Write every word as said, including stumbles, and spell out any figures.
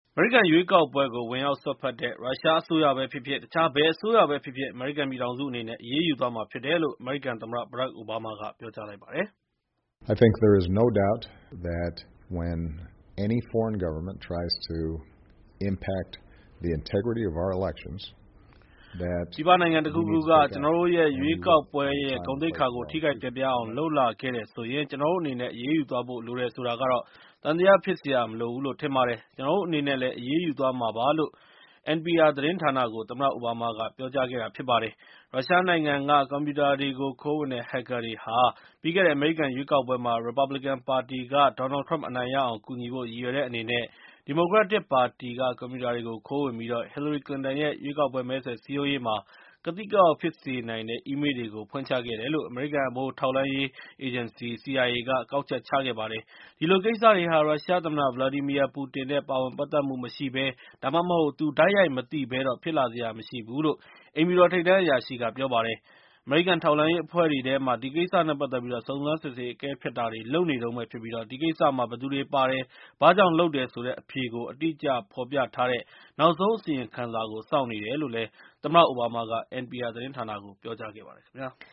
မေရိကန်ရွေးကောက်ပွဲကိုဝင်ရောက်စွက်ဖက်တဲ့ရုရှားအစိုးရပဲဖြစ်ဖြစ် တခြားဘယ်အစိုးရပဲဖြစ်ဖြစ် အမေရိကန်ပြည်ထောင်စုအနေနဲ့ အရေးယူသွားမှာဖြစ်တယ်လို့ အမေရိကန်သမ္မတ Barack Obama က ပြောကြားလိုက်ပါတယ်။ I think there is no doubt that when any foreign government tries to impact the integrity of our elections, that ပြည်ပနိုင်ငံတခုခုက ကျနော်တို့ရဲ့ရွေးကောက်ပွဲရဲ့ဂုဏ်သိက္ခာကိုထိခိုက်ပျက်ပြားအောင်လုပ်လာခဲ့တယ်ဆိုရင် ကျနော်တို့အနေနဲ့ အရေးယူသွားဖို့လိုတယ်ဆိုတာကတော့ သံသယဖြစ်စရာမလိုဘူးလို့ထင်ပါတယ်။ ကျနော်တို့အနေနဲ့လည်း အရေးယူသွားမှာပါလို့ N P R သတင်းဌာနကို သမ္မတ အိုဘားမားက ပြောကြားခဲ့တာဖြစ်ပါတယ်။ ရုရှားနိုင်ငံက ကွန်ပျူတာတွေကိုခိုးဝင်တဲ့ Hacker တွေဟာ ပြီးခဲ့တဲ့ အမေရိကန်ရွေးကောက်ပွဲမှာ ရီပတ်ဘလစ်ကန်ပါတီက Donald Trump အနိုင်ရအောင်ကူညီဖို့ ရည်ရွယ်တဲ့အနေနဲ့ ဒီမိုကရက်တစ်ပါတီက ကွန်ပျူတာတွေကိုခိုးဝင်ပြီး Hillary Clinton ရဲ့ ရွေးကောက်ပွဲမဲဆွယ်စည်းရုံးရေးမှာ ကသိကအောက်ဖြစ်စေနိုင်တဲ့ အီးမေးလ်တွေကို ဖွင့်ချခဲ့တယ်လို့ အမေရိကန်ဗဟိုထောက်လှမ်းရေးအေဂျင်စီ C I A က ကောက်ချက်ချခဲ့ပါတယ်။ ဒီလိုကိစ္စတွေဟာ ရုရှားသမ္မတ Vladimir Putin နဲ့ ပါဝင်ပတ်သက်မှုမရှိဘဲ ဒါမှမဟုတ် သူတိုက်ရိုက်မသိဘဲတော့ ဖြစ်လာစရာမရှိဘူးလို့ အိမ်ဖြူတော်ထိပ်တန်းအရာရှိက ပြောပါတယ်။ အမေရိကန်ထောက်လှမ်းရေးအဖွဲ့တွေထဲမှာ ဒီကိစ္စနဲ့ပတ်သက်ပြီး စုံစမ်းစစ်ဆေးအကဲဖြတ်တာတွေလုပ်နေတုန်းပဲဖြစ်ပြီး ဒီကိစ္စမှာ ဘယ်သူတွေပါတယ်၊ ဘာကြောင့်လုပ်တယ်ဆိုတဲ့အဖြေကို အတိအကျဖော်ပြထားတဲ့ နောက်ဆုံးအစီရင်ခံစာကို စောင့်နေတယ်လို့ သမ္မတအိုဘားမားက N P R သတင်းဌာနကို ပြောကြားခဲ့ပါတယ်ခင်ဗျာ။